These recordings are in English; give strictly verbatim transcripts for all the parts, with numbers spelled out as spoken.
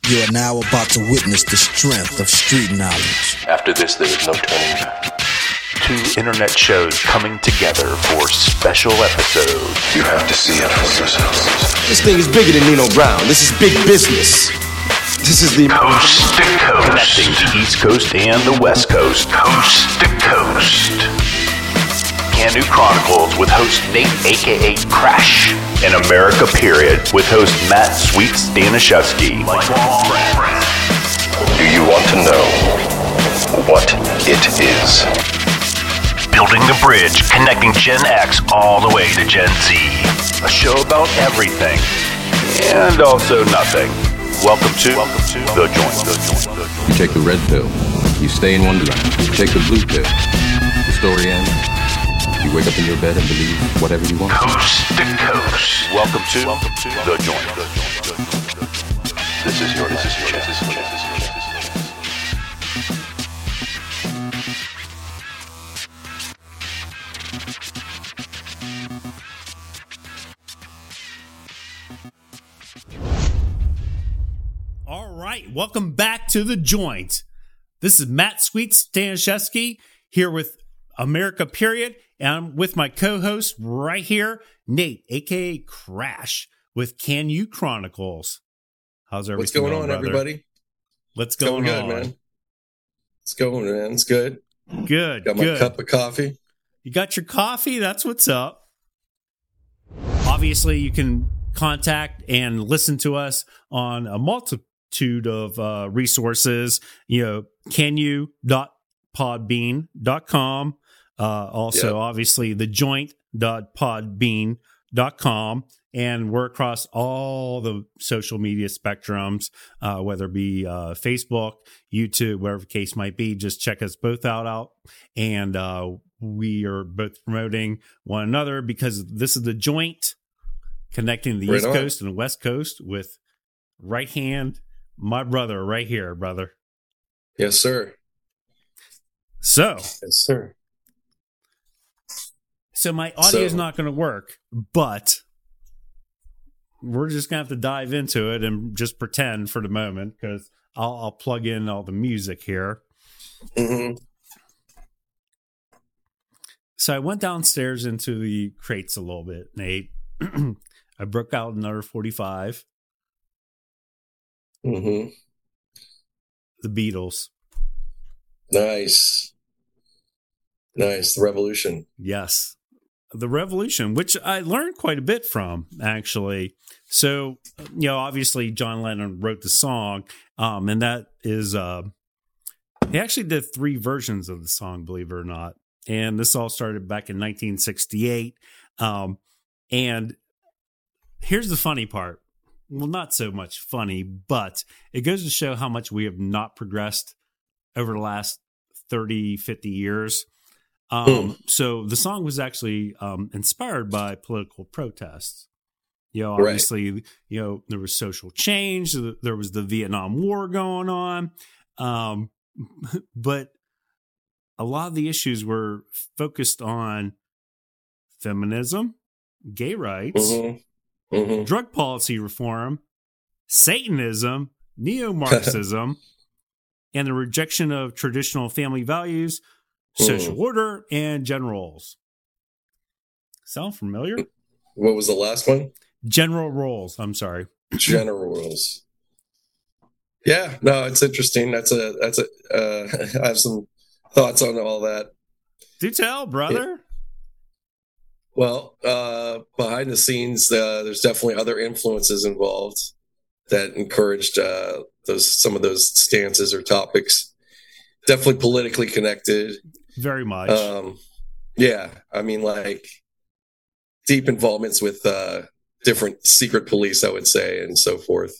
You are now about to witness the strength of street knowledge. After this, there is no turning back. Two internet shows coming together for special episodes. You have to see it for yourselves. This thing is bigger than Nino Brown. This is big business. This is the Coast to Coast, connecting the East Coast and the West Coast. Coast to Coast. Can Do Chronicles with host Nate, aka Crash. In America Period with host Matt Sweet Stanishevsky. Do you want to know what it is? Building the bridge, connecting Gen X all the way to Gen Z. A show about everything and also nothing. Welcome to, welcome to The Joint. The Joint. The Joint. You take the red pill, you stay in Wonderland. You take the blue pill, the story ends. You wake up in your bed and believe whatever you want. Coast to Coast. Welcome to, welcome to The Joint. The Joint. This is your, this is your, this is your, this is your. All right, welcome back to The Joint. This is Matt Sweet Stanishevsky here with America Period, and I'm with my co-host right here, Nate, aka Crash, with Can You Chronicles. How's everything? What's going, going on, brother? everybody? What's it's going, going on? good, man. It's going, man. It's good. Good. Got my good. cup of coffee. You got your coffee? That's what's up. Obviously, you can contact and listen to us on a multitude of uh, resources. You know, can you dot podbean dot com. Uh, also, yep. Obviously, the joint dot podbean dot com. And we're across all the social media spectrums, uh, whether it be uh, Facebook, YouTube, whatever the case might be. Just check us both out. out. And uh, we are both promoting one another because this is the joint connecting the right East on. Coast and the West Coast with right hand, my brother right here, brother. Yes, sir. So. Yes, sir. So my audio is so. not going to work, but we're just going to have to dive into it and just pretend for the moment because I'll, I'll plug in all the music here. Mm-hmm. So I went downstairs into the crates a little bit, Nate. I broke out another forty-five. Mm-hmm. The Beatles. Nice. Nice. The Revolution. Yes. The Revolution, which I learned quite a bit from, actually. So, you know, obviously John Lennon wrote the song, um, and that is, uh, he actually did three versions of the song, believe it or not. And this all started back in nineteen sixty-eight. Um, and here's the funny part. Well, not so much funny, but it goes to show how much we have not progressed over the last thirty, fifty years. Um, mm. So the song was actually um, inspired by political protests. You know, obviously, right. you know, there was social change. There was the Vietnam War going on. Um, but a lot of the issues were focused on feminism, gay rights, mm-hmm. Mm-hmm. drug policy reform, Satanism, neo-Marxism, and the rejection of traditional family values, social mm. order, and general roles. Sound familiar? What was the last one? General roles. I'm sorry. General roles. Yeah, no, it's interesting. That's a that's a. Uh, I have some thoughts on all that. Do tell, brother. It, well, uh, behind the scenes, uh, there's definitely other influences involved that encouraged uh, those some of those stances or topics. Definitely politically connected. Very much. Um, yeah, I mean, like deep involvements with uh, different secret police, I would say, and so forth.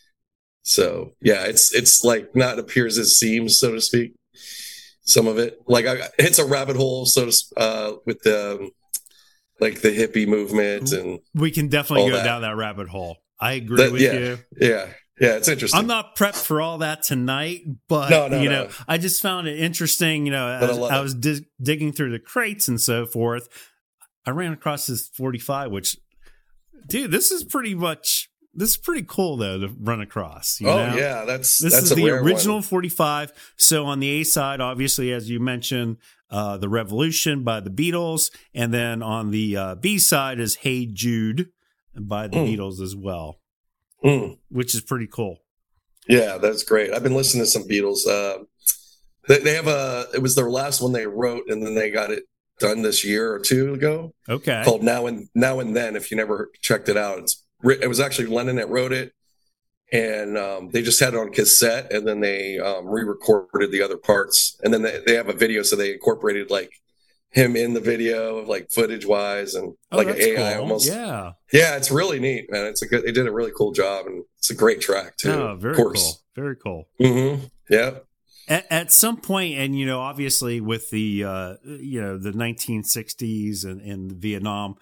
So yeah, it's it's like not appears as seems, so to speak. Some of it, like I, it's a rabbit hole, so to, uh, with the um, like the hippie movement, and we can definitely go that. down that rabbit hole. I agree that, with yeah, you. Yeah. Yeah, it's interesting. I'm not prepped for all that tonight, but no, no, you know, no. I just found it interesting. You know, as I, I was dig- digging through the crates and so forth, I ran across this forty-five, which, dude, this is pretty much This is pretty cool though to run across. You oh know? yeah, that's this that's is a the rare original one. forty-five. So on the A side, obviously, as you mentioned, uh, The Revolution by the Beatles, and then on the uh, B side is Hey Jude by the mm. Beatles as well, mm. which is pretty cool. Yeah, that's great. I've been listening to some Beatles. Uh, they, they have a. It was their last one they wrote, and then they got it done this year or two ago. Okay, called Now and Now and Then. If you never checked it out, it's it was actually Lennon that wrote it. And um, they just had it on cassette, and then they um, re-recorded the other parts. And then they, they have a video, so they incorporated like him in the video, like footage-wise, and oh, like an A I cool. almost. Yeah, yeah, it's really neat, man. It's a good. They did a really cool job, and it's a great track too. Oh, very of course. cool. Very cool. Mm-hmm. Yeah. At, at some point, and you know, obviously with the uh, you know the nineteen sixties and, and Vietnam,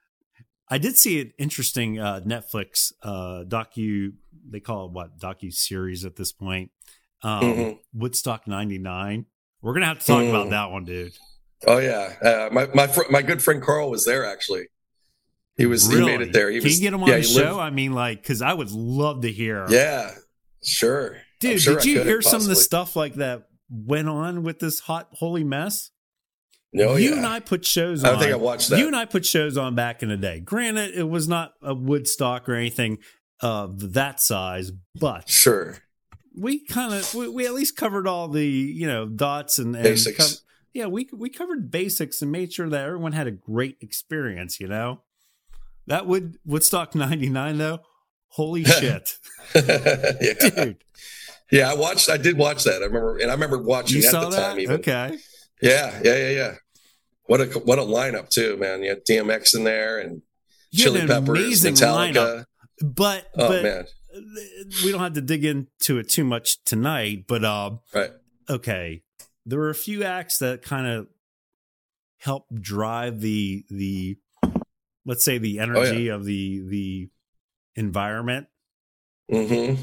I did see an interesting uh, Netflix uh, docu. They call it what docu series at this point. Um, mm-hmm. Woodstock ninety-nine. We're gonna have to talk mm. about that one, dude. Oh yeah, uh, my my fr- my good friend Carl was there actually. He was really? he made it there. He Can was, you get him on yeah, the show? Lived... I mean, like, because I would love to hear. Yeah, sure, dude. sure did I you could, hear possibly. some of the stuff like that went on with this hot holy mess? No, you yeah. and I put shows I on. don't think I watched that. You and I put shows on back in the day. Granted, it was not a Woodstock or anything of that size, but sure, we kind of we, we at least covered all the you know dots and, and basics. Co- yeah, we we covered basics and made sure that everyone had a great experience. You know, that would Woodstock ninety-nine though. Holy shit, yeah. dude. Yeah, I watched. I did watch that. I remember, and I remember watching you at saw the that? time. Even Okay. Yeah, yeah, yeah, yeah. What a what a lineup too, man. You had D M X in there and You Chili had an Peppers, amazing Metallica. lineup. But oh but man, we don't have to dig into it too much tonight. But uh, right. Okay, there were a few acts that kind of helped drive the the let's say the energy oh, yeah. of the the environment. Mm-hmm.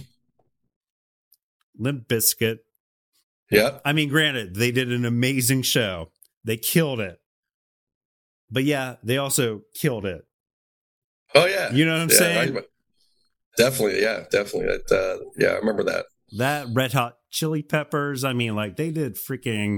Limp Bizkit. Yeah. I mean, granted, they did an amazing show. They killed it. But yeah, they also killed it. Oh yeah. You know what I'm yeah, saying? I, definitely. Yeah, definitely. That, uh, yeah, I remember that. That Red Hot Chili Peppers. I mean, like they did freaking.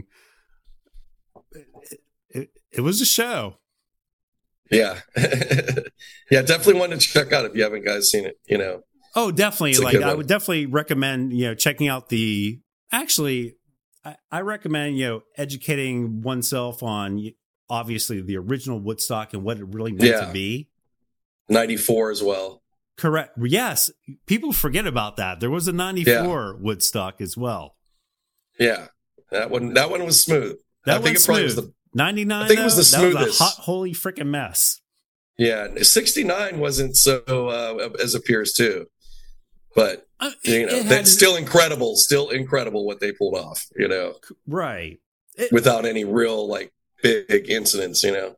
It, it, it was a show. Yeah. Yeah, definitely one to check out if you haven't guys seen it, you know. Oh, definitely. It's like I would definitely recommend, you know, checking out the actually I, I recommend, you know, educating oneself on obviously the original Woodstock and what it really meant yeah. to be. ninety-four as well. Correct. Yes. People forget about that. There was a ninety-four yeah. Woodstock as well. Yeah. That one that one was smooth. That I think was it probably smooth. was the ninety-nine I think though, it was the that smoothest. was a hot holy freaking mess. Yeah, sixty-nine wasn't so uh, as appears too. But uh, you know, it that's had, still incredible, still incredible what they pulled off, you know. Right. It, without any real like big incidents, you know.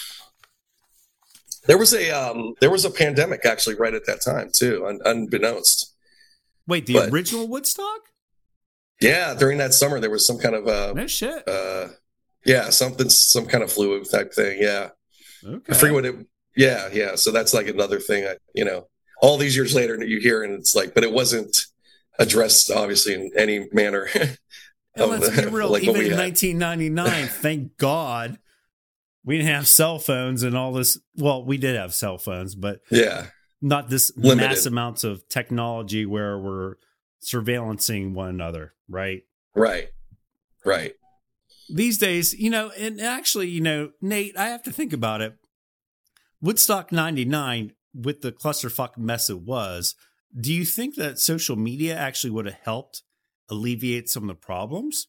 There was a um, there was a pandemic actually right at that time too, un- unbeknownst. Wait, the but, original Woodstock? Yeah, during that summer there was some kind of uh, no shit. Uh, yeah, something, some kind of flu type thing. Yeah, okay. I forget what it. Yeah, yeah. So that's like another thing. I, you know, all these years later, you hear and it's like, but it wasn't addressed obviously in any manner. And let's be real, like even in nineteen ninety-nine, thank God we didn't have cell phones and all this. Well, we did have cell phones, but yeah, not this limited. Mass amounts of technology where we're surveillancing one another, right? Right, right. These days, you know, and actually, you know, Nate, I have to think about it. Woodstock ninety-nine, with the clusterfuck mess it was, do you think that social media actually would have helped alleviate some of the problems?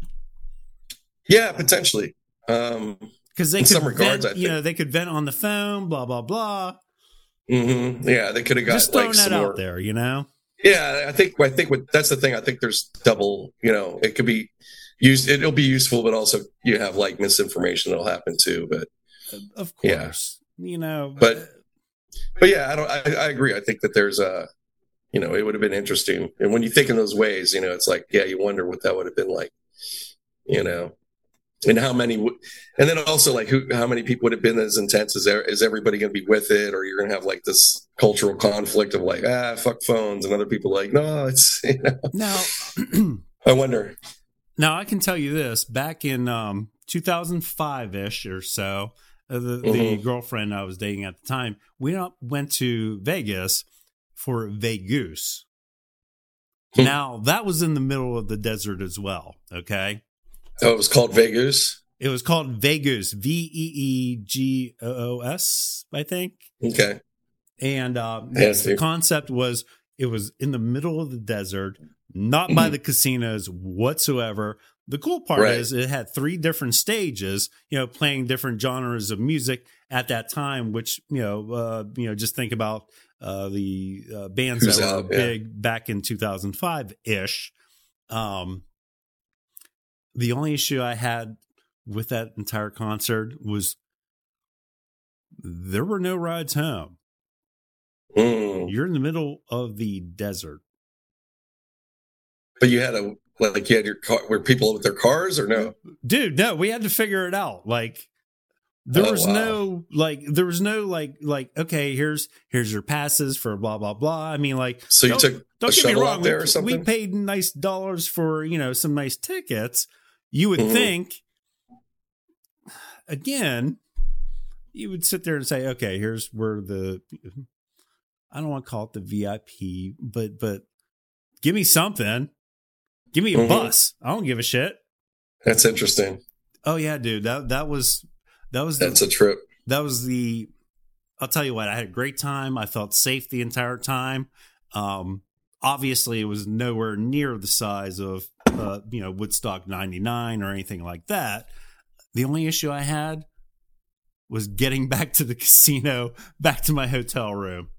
Yeah, potentially. Um, because they in could some regards, vent, I think. you know, they could vent on the phone, blah blah blah. Mm-hmm. Yeah, they could have got just throwing like, that some out more. there, you know. Yeah, I think I think what, that's the thing. I think there's double. You know, it could be used. It'll be useful, but also you have like misinformation that'll happen too. But of course, yeah. you know. But but yeah, I don't. I, I agree. I think that there's a. You know, it would have been interesting. And when you think in those ways, you know, it's like, yeah, you wonder what that would have been like, you know. and how many, w- and then also like who, how many people would have been as intense? Is there, is everybody going to be with it, or you're going to have like this cultural conflict of like, ah, fuck phones, and other people like, no, it's, you know. Now, I wonder. now I can tell you this: back in um, two thousand five ish or so, uh, the, mm-hmm. the girlfriend I was dating at the time, we not, went to Vegas for Vegoose. Now that was in the middle of the desert as well. Okay. Oh, it was called Vegoose? It was called Vegoose, V E E G O O S, I think. Okay. And uh, yes, the concept was it was in the middle of the desert, not by the casinos whatsoever. The cool part right. is it had three different stages, you know, playing different genres of music at that time, which, you know, uh, you know, just think about uh, the uh, bands Who's that out, were yeah. big back in two thousand five-ish. Um The only issue I had with that entire concert was there were no rides home. Mm. You're in the middle of the desert. But you had a, like you had your car, were people with their cars or no? Dude, no, we had to figure it out. Like there oh, was wow. no, like, there was no like, like, okay, here's, here's your passes for blah, blah, blah. I mean, like, so you don't, took don't a get me shuttle wrong. out there we, or something? We paid nice dollars for, you know, some nice tickets. You would mm-hmm. think, again, you would sit there and say, okay, here's where the, I don't want to call it the V I P, but, but give me something. Give me a mm-hmm. bus. I don't give a shit. That's interesting. Oh yeah, dude. That, that was, that was, that's the, a trip. That was the, I'll tell you what, I had a great time. I felt safe the entire time. Um, obviously it was nowhere near the size of, Uh, you know, Woodstock ninety-nine or anything like that. The only issue I had was getting back to the casino, back to my hotel room.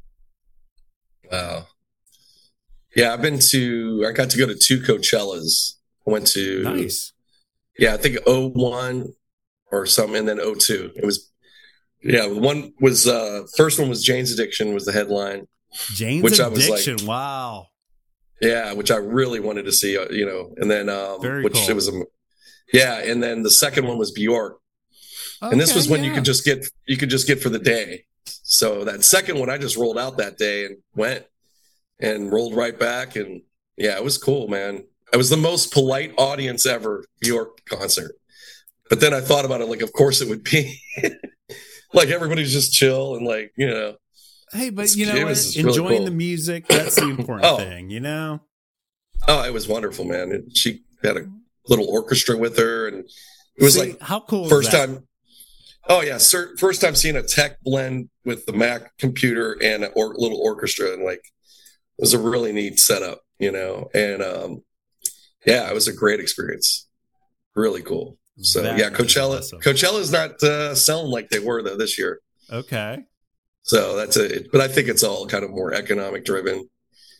Wow. Yeah, I've been to, I got to go to two Coachellas. I went to, nice. Yeah, I think oh one or something, and then oh two. It was, yeah, one was, uh, first one was Jane's Addiction was the headline. Jane's which Addiction, I was like, wow. Yeah, which I really wanted to see, you know, and then, um, Very which cool. it was, a, yeah. And then the second one was Bjork. Okay, and this was when yeah. you could just get, you could just get for the day. So that second one, I just rolled out that day and went and rolled right back. And yeah, it was cool, man. It was the most polite audience ever, Bjork concert. But then I thought about it, like, of course it would be like, everybody's just chill and like, you know. Hey, but you know what? Enjoying really cool. the music, that's the important oh. thing, you know? Oh, it was wonderful, man. And she had a little orchestra with her, and it was See, like how cool first is that? time. Oh yeah, sir, first time seeing a tech blend with the Mac computer and a or, little orchestra, and like it was a really neat setup, you know. And um, yeah, it was a great experience. Really cool. So that yeah, Coachella. Awesome. Coachella's not uh, selling like they were though this year. Okay. So that's it. But I think it's all kind of more economic driven.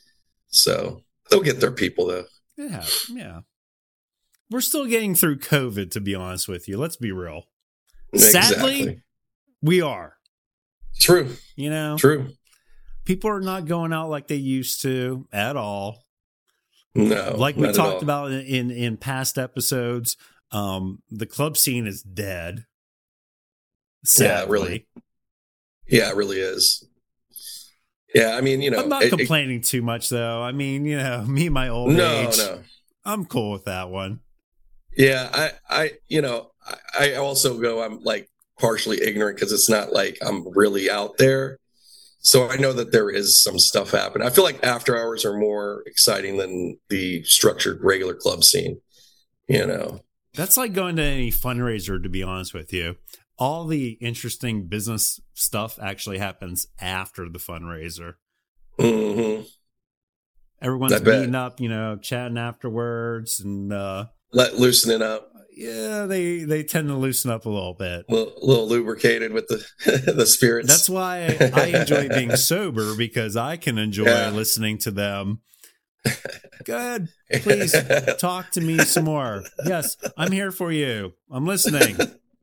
So they'll get their people though. Yeah, yeah. We're still getting through COVID, to be honest with you. Let's be real. Exactly. Sadly, we are. True. You know? True. People are not going out like they used to at all. No. Like we talked about in, in, in past episodes, um, the club scene is dead. Sadly. Yeah, really. Yeah, it really is. Yeah, I mean, you know. I'm not it, complaining it, too much, though. I mean, you know, me, my old no, age. No, no. I'm cool with that one. Yeah, I, I, you know, I, I also go, I'm like partially ignorant because it's not like I'm really out there. So I know that there is some stuff happening. I feel like after hours are more exciting than the structured regular club scene, you know. That's like going to any fundraiser, to be honest with you. All the interesting business stuff actually happens after the fundraiser. Mm-hmm. Everyone's meeting up, you know, chatting afterwards and uh, let loosening up. Yeah, they they tend to loosen up a little bit, a little, little lubricated with the the spirits. That's why I, I enjoy being sober, because I can enjoy yeah. listening to them. Good, please talk to me some more. Yes, I'm here for you. I'm listening.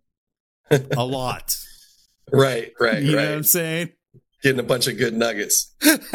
A lot. Right, right, you right. know what I'm saying? Getting a bunch of good nuggets.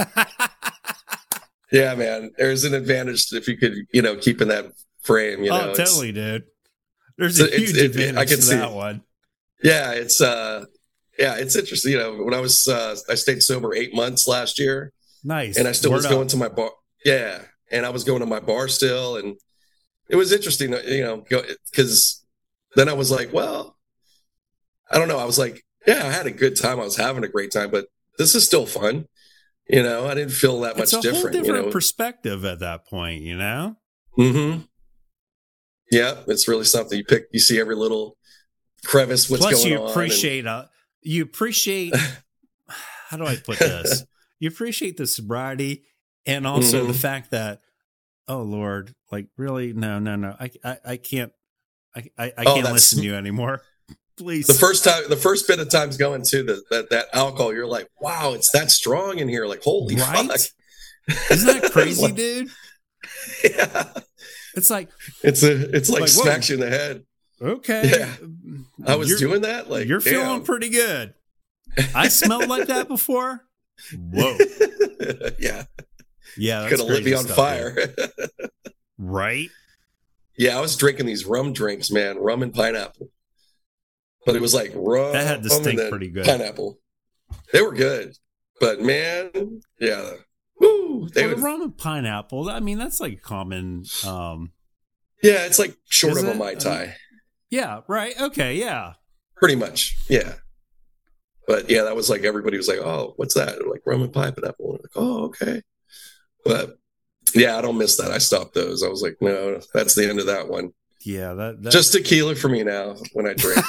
Yeah, man. There's an advantage if you could, you know, keep in that frame, you know. Oh, totally, dude. There's So a it's- huge it- advantage I can to see that it. one. Yeah, it's uh, yeah, it's interesting. You know, when I was uh, I stayed sober eight months last year, Nice. and I still Word was up. going to my bar. Yeah, and I was going to my bar still, and it was interesting. You know, because then I was like, well, I don't know. I was like, yeah, I had a good time. I was having a great time, but this is still fun. You know, I didn't feel that It's much a whole different. different you know, perspective at that point, you know? mm-hmm. Yeah, it's really something. You pick, you see every little crevice. What's Plus, going you on? appreciate uh, you appreciate. How do I put this? You appreciate the sobriety, and also Mhm. the fact that, oh Lord, like really, no, no, no, I, I, I can't, I, I, I Oh, can't that's- listen to you anymore. Please, The first time, the first bit of times going to the, that that alcohol, you're like, wow, it's that strong in here. Like, holy Right? fuck! Isn't that crazy, Like, dude? Yeah, It's like, it's a, it's like, Like, whoa. smacks you in the head. okay, Yeah. I was You're- doing that. Like, you're feeling damn. pretty good. I smelled like that before. Whoa, Yeah, yeah, that's could have lit crazy me on stuff, fire. dude. Right? Yeah, I was drinking these rum drinks, man, rum and pineapple. But it was like rum. That had to and stink then pretty good. Pineapple. They were good, but man, yeah, woo, they Well, would. the rum and pineapple. I mean, that's like common. Um, Yeah, it's like short Is of a it? Mai Tai, yeah, right. Okay, yeah. pretty much. Yeah, but yeah, that was like everybody was like, "Oh, what's that?" They're like rum and pineapple. Like, oh, okay. But yeah, I don't miss that. I stopped those. I was like, no, that's the end of that one. Yeah, that, that Just tequila for me now when I drink.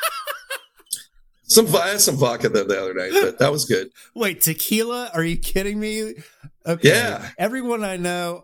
Some I had some vodka the, the other night, but that was good. wait, tequila? Are you kidding me? Okay. Yeah. Everyone I know,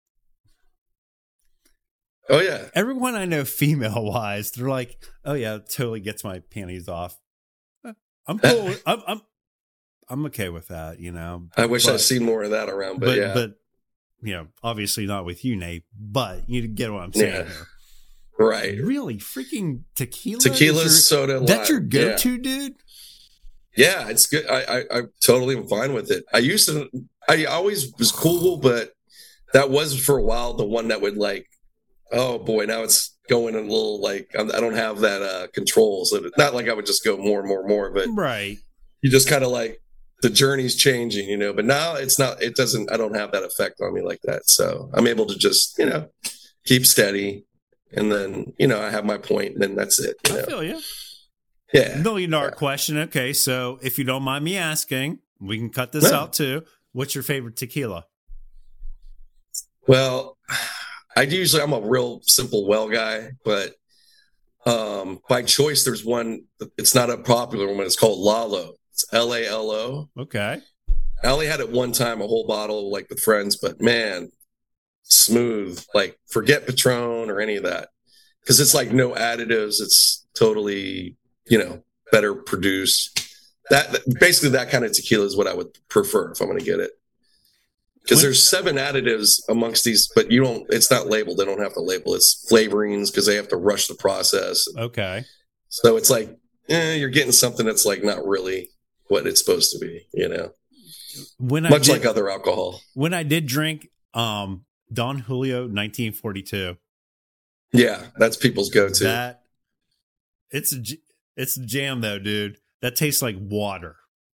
Oh yeah, everyone I know, female wise, they're like, "Oh yeah, it totally gets my panties off." I'm cool. with- I'm, I'm, I'm okay with that. You know. I wish But- I'd seen more of that around, but, But, yeah, but you know, obviously not with you, Nate. But you get what I'm saying. Yeah. Here. right. Really, freaking tequila. Tequila, is your- soda, and That's your lime. go-to, dude. Yeah, it's good. I, I I totally am fine with it. I used to. I always was cool, but that was for a while the one that would like. Oh boy, now it's going a little like I'm, I don't have that uh control. So it's not like I would just go more and more and more, but Right. you just kind of like the journey's changing, you know. But now it's not. It doesn't. I don't have that effect on me like that. So I'm able to just you know keep steady, and then you know I have my point, and then that's it. You I know? feel you. Yeah. Million dollar Yeah. question. Okay, so if you don't mind me asking, we can cut this No. out too. What's your favorite tequila? Well, I usually I'm a real simple well guy, but um, by choice there's one. It's not a popular one. It's called Lalo. It's L A L O. Okay. I only had it one time, a whole bottle, like with friends. But man, smooth. Like forget Patron or any of that, because it's like no additives. It's totally you know better produced. That basically that kind of tequila is what I would prefer if I'm going to get it. Because When- there's seven additives amongst these, but you don't. It's not labeled. They don't have to label. It's flavorings because they have to rush the process. Okay. So it's like eh, you're getting something that's like not really what it's supposed to be. You know, When I much did, like other alcohol. when I did drink um Don Julio nineteen forty-two, Yeah, that's people's go-to. that it's a, j- it's a jam though, dude. That tastes like water.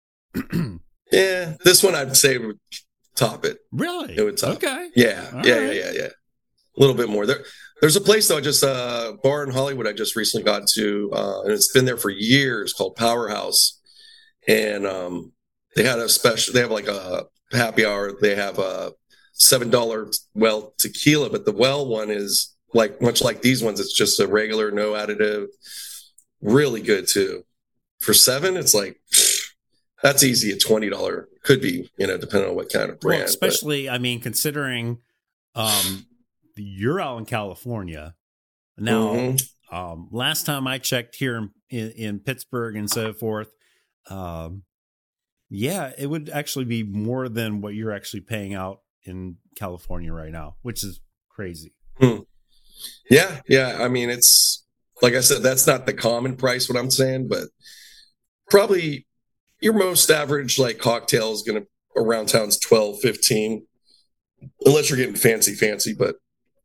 Yeah, this one I'd say would top it. Really? It would top. Okay. Yeah, All yeah, right. yeah, yeah, yeah. A little bit more. There, there's a place though, just a uh, bar in Hollywood. I just recently got to, uh, and it's been there for years. Called Powerhouse, and um, they had a special. They have like a happy hour. They have a seven dollar well tequila, but the well one is like much like these ones. It's just a regular, no additive. Really good too. For seven, it's like that's easy. A twenty dollar could be, you know, depending on what kind of brand. Well, especially, I mean, considering um, you're out in California now. Mhm. Um, last time I checked here in, in, in Pittsburgh and so forth, um, yeah, it would actually be more than what you're actually paying out in California right now, which is crazy. Hmm. Yeah, yeah. I mean, it's like I said, that's not the common price. What I'm saying, but probably your most average like cocktail is going to around town's twelve, fifteen, unless you're getting fancy, fancy. But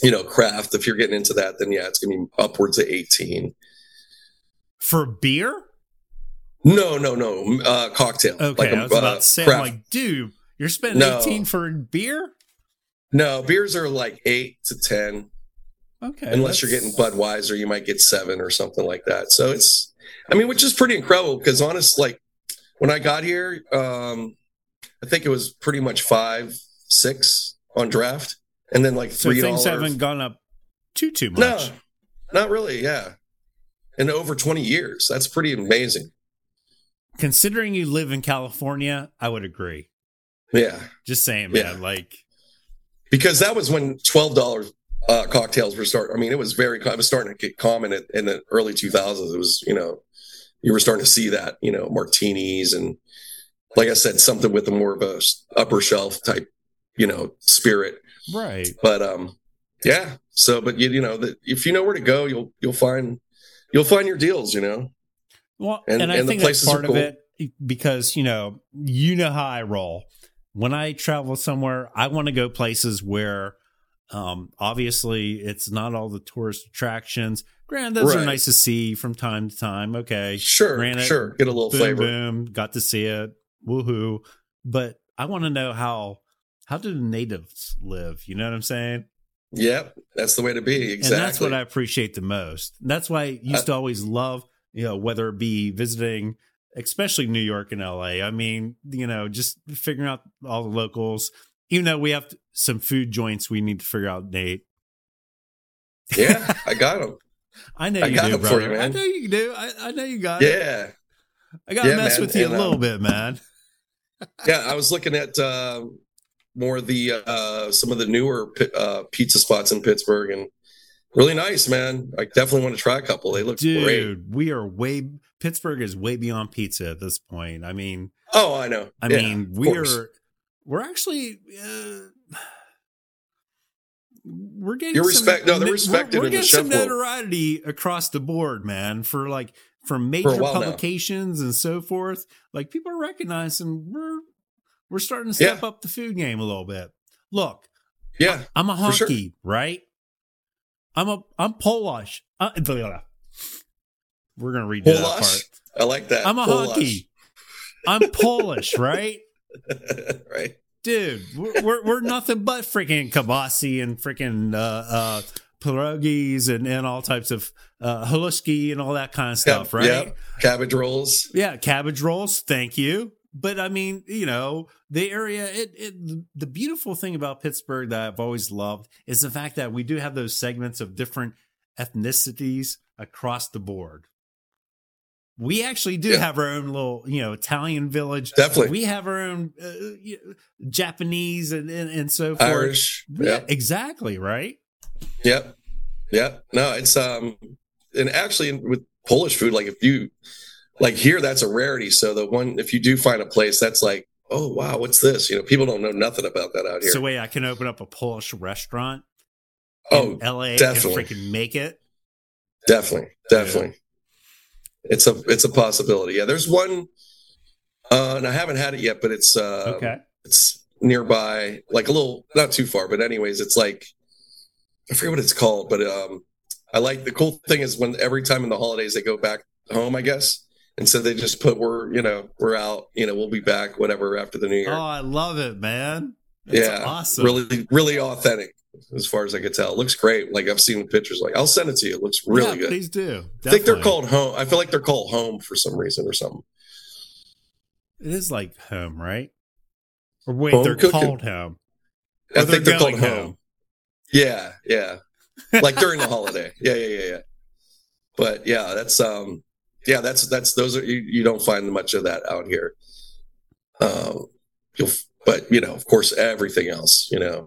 you know, craft. If you're getting into that, then yeah, it's gonna be upwards of eighteen. For beer? No, no, no. Uh, cocktail. Okay, like a, I was about uh, to say, craft. I'm like, dude, you're spending No. eighteen for beer? No, beers are like eight to ten. Okay. Unless you're getting Budweiser, you might get seven or something like that. So it's, I mean, which is pretty incredible because honest, like when I got here, um, I think it was pretty much five, six on draft, and then like So three things dollars. haven't gone up too too much. No, not really. Yeah, in over twenty years, that's pretty amazing. Considering you live in California, I would agree. Yeah, Just saying, man. Yeah. Like, because that was when twelve dollars uh, cocktails were starting. I mean, it was very, it was starting to get common in, in the early two thousands. It was, you know, you were starting to see that, you know, martinis and, like I said, something with a more of a upper shelf type, you know, spirit. right. But um, yeah. So, but you, you know, that if you know where to go, you'll you'll find you'll find your deals. You know. Well, And- and, I and the think that's places are part of cool. it because, you know, you know how I roll. When I travel somewhere, I want to go places where um, obviously it's not all the tourist attractions. Granted, those are Right. nice to see from time to time. Okay. Sure, Granted, sure. Get a little boom, flavor. boom, got to see it. Woohoo. But I want to know how, how do the natives live? You know what I'm saying? Yep, that's the way to be. Exactly. And that's what I appreciate the most. That's why I used to always love, you know, whether it be visiting, especially New York and L A. I mean, you know, just figuring out all the locals, even though we have some food joints we need to figure out, Nate. Yeah, I got them. I know I you got do, it for brother. you, man. I know you do. I, I know you got it. Yeah, I got to Yeah, mess man. with you And, a little um, bit, man. yeah. I was looking at uh, more of the uh, some of the newer pi- uh, pizza spots in Pittsburgh, and really nice, man. I definitely want to try a couple. They look Dude, great. we are way, Pittsburgh is way beyond pizza at this point. I mean, Oh, I know. I Yeah, mean, of we course. are, we're actually, uh, we're getting You're some- respect- no, they're we're- respected We're, in the getting some chef world. notoriety across the board, man. For like from For major a while now. publications and so forth. Like people are recognizing we're we're starting to step Yeah. up the food game a little bit. Look, Yeah, I'm a for sure. honky, right? I'm a I'm Polish. Uh, we're gonna redo that Polish. part. I like that. I'm a Polish. honky. I'm Polish, right? Right. Dude, we're, we're we're nothing but freaking kibasi and freaking uh, uh, pierogies and, and all types of uh, haluski and all that kind of stuff, Yeah, right? yeah. Cabbage rolls. Yeah, cabbage rolls. Thank you. But I mean, you know, the area. It, it the beautiful thing about Pittsburgh that I've always loved is the fact that we do have those segments of different ethnicities across the board. We actually do Yeah. have our own little, you know, Italian village. Definitely. We have our own uh, you know, Japanese and, and, and so forth. Irish. Yeah, Yeah. exactly. Right. Yep. Yep. No, it's um and actually with Polish food, like if you like here, that's a rarity. So the one if you do find a place that's like, oh wow, what's this? You know, people don't know nothing about that out here. So wait, I can open up a Polish restaurant oh, in L A definitely. and freaking make it. Definitely. Definitely. It's a it's a possibility. Yeah, there's one uh and I haven't had it yet, but it's uh Okay. it's nearby, like a little not too far, but anyways, it's like I forget what it's called, but um I like the cool thing is when every time in the holidays they go back home, I guess. And so they just put we're you know, we're out, you know, we'll be back, whatever, after the new year. Oh, I love it, man. That's yeah. awesome. Really, really authentic as far as I could tell. It looks great. Like I've seen pictures, like I'll send it to you. It looks really yeah, good. Please do. I think they're Definitely. called home. I feel like they're called home for some reason or something. It is like home, right? Or wait, Home they're cooking. called home. I Or think they're called going home. Yeah, yeah. Like during the holiday. Yeah, yeah, yeah, yeah. But yeah, that's um yeah, that's that's those are you, you don't find much of that out here. Um you'll but you know, of course everything else, you know.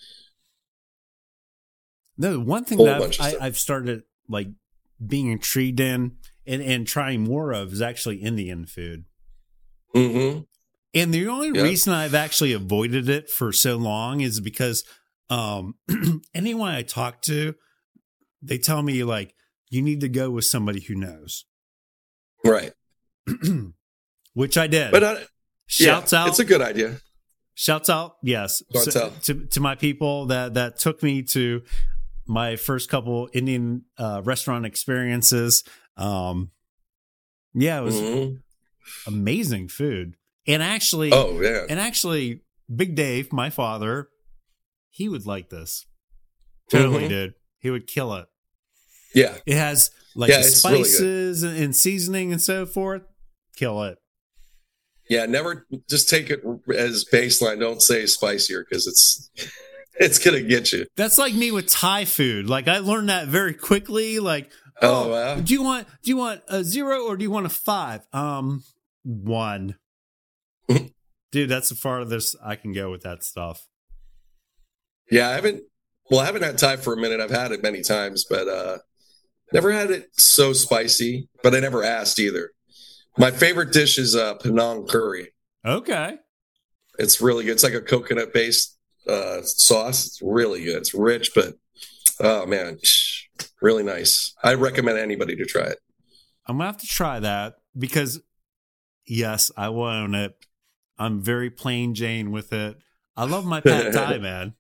No, one thing Whole that bunch I've, of I, stuff. I've started like being intrigued in and, and trying more of is actually Indian food. Mm-hmm. And the only Yeah. reason I've actually avoided it for so long is because um, anyone I talk to, they tell me like, you need to go with somebody who knows, Right. which I did. But uh, Shouts yeah, out. It's a good idea. Shouts out. Yes. Shouts So- out. to, to my people that, that took me to my first couple Indian uh, restaurant experiences. Um, yeah, it was Mm-hmm. amazing food. And actually, Oh yeah. and actually, Big Dave, my father, he would like this. Totally, Mhm. dude. He would kill it. Yeah. It has like Yeah, the it's really good. spices and, and seasoning and so forth. Kill it. Yeah. Never just take it as baseline. Don't say spicier because it's it's gonna get you. That's like me with Thai food. Like I learned that very quickly. Like, Oh, oh, wow. do you want do you want a zero or do you want a five? Um, one. Dude, that's the farthest I can go with that stuff. Yeah, I haven't. Well, I haven't had Thai for a minute. I've had it many times, but uh never had it so spicy. But I never asked either. My favorite dish is uh, Penang curry. Okay. It's really good. It's like a coconut based uh, sauce. It's really good. It's rich, but oh man, really nice. I recommend anybody to try it. I'm gonna have to try that because yes, I will own it. I'm very plain Jane with it. I love my pad thai, man.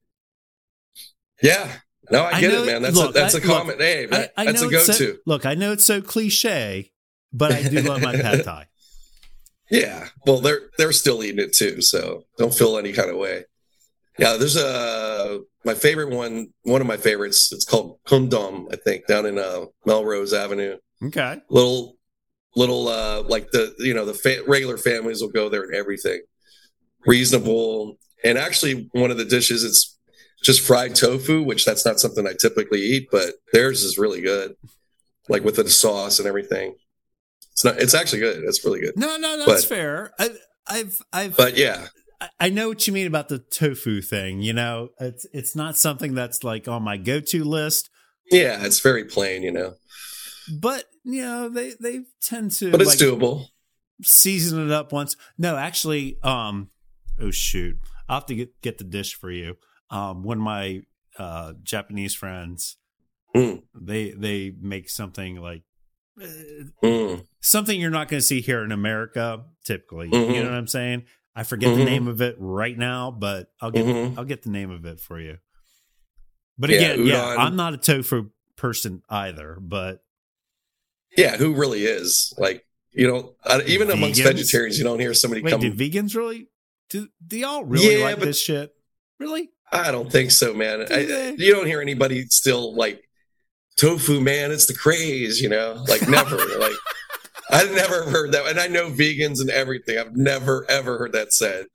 Yeah, no, I I get know- it, man. That's look, a, that's I- a common. look, Hey, man, I, I that's know a it's go so- to. look, I know it's so cliche, but I do love my pad thai. Yeah, well, they're they're still eating it too, so don't feel any kind of way. Yeah, there's a my favorite one. One of my favorites. It's called Kundom, I think, down in uh, Melrose Avenue. Okay. Little, little uh, like the you know the fa- regular families will go there and everything. Reasonable, and actually one of the dishes it's just fried tofu, which that's not something I typically eat, but theirs is really good, like with the sauce and everything. It's not. It's actually good. It's really good. No, no, that's But- fair. I, I've, I've, But yeah, I- I know what you mean about the tofu thing. You know, it's it's not something that's like on my go-to list, yeah, it's very plain, you know, but you know, they they tend to but it's like, doable. season it up once. No, actually, um, oh shoot, I'll have to get get the dish for you. Um, one of my uh Japanese friends, Mm, they they make something like. Uh, mm. something you're not going to see here in America typically. Mhm. You know what I'm saying? I forget the Mhm. name of it right now, but I'll get Mhm. I'll get the name of it for you. But Yeah, again, yeah, udon. I'm not a tofu person either, but Yeah, who really is like you know I, even amongst Vegans? vegetarians, you don't hear somebody wait, come. do vegans really do, do y'all really Yeah, like but- this shit? Really? I don't think so, man. Do I, they? you don't hear anybody still like tofu, man. It's the craze, you know. Like never. like I've never heard that, and I know vegans and everything. I've never ever heard that said.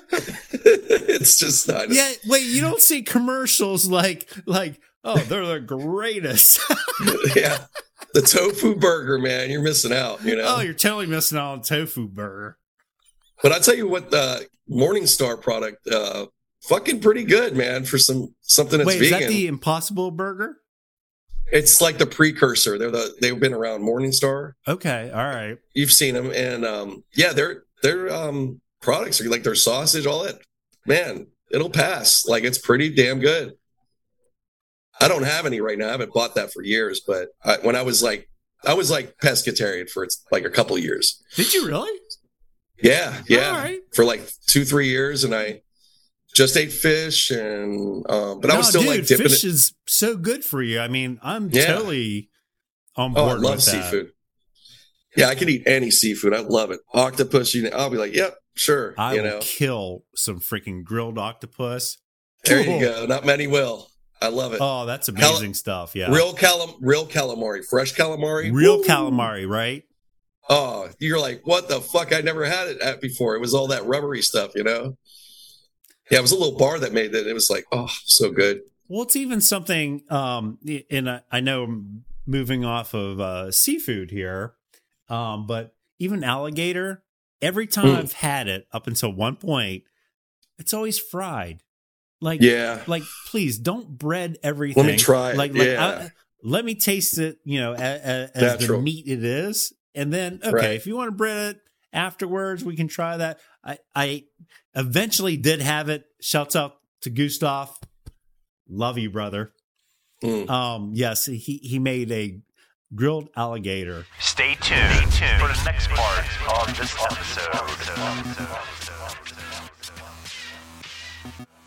It's just not. Yeah, wait, you don't see commercials like like oh, they're the greatest. Yeah, the tofu burger, man. You're missing out. You know. Oh, you're totally missing out on tofu burger. But I'll tell you what, uh, Morningstar product, uh, fucking pretty good, man, for some something that's Wait, is vegan. that the Impossible Burger? It's like the precursor. They're the they've been around Morningstar. Okay, all right. You've seen them, and um, yeah, their their um, products are like their sausage, all that. Man, it'll pass. Like it's pretty damn good. I don't have any right now. I haven't bought that for years, but I, when I was like, I was like pescatarian for it's like a couple of years. Did you really? Yeah, yeah, All right. for like two, three years, and I just ate fish, and um, but I No, was still dude, like dipping fish it. is so good for you. I mean, I'm Yeah. totally on Oh, board I love with that. seafood. Yeah, I could eat any seafood. I love it. Octopus, you know, I'll be like, yep, sure. I you will know, kill some freaking grilled octopus. there Cool. you go. Not many will. I love it. Oh, that's amazing stuff. Yeah, Real calam, real calamari, fresh calamari, real Woo! calamari, right? Oh, you're like, what the fuck? I never had it at before. It was all that rubbery stuff, you know. Yeah, it was a little bar that made that. It was like, oh, so good. Well, it's even something. Um, and I, I know I'm moving off of uh, seafood here, um, but even alligator. Every time Mm. I've had it up until one point, it's always fried. Like, Yeah, like please don't bread everything. Let me try it. Like, like Yeah. I, let me taste it. You know, as, as the Natural. meat it is, and then okay, Right. if you want to bread it afterwards, we can try that. I, I eventually did have it. Shouts out to Gustav. Love you, brother. Mm. Um, yes, he he made a grilled alligator. Stay tuned, Stay tuned for the next part of this episode.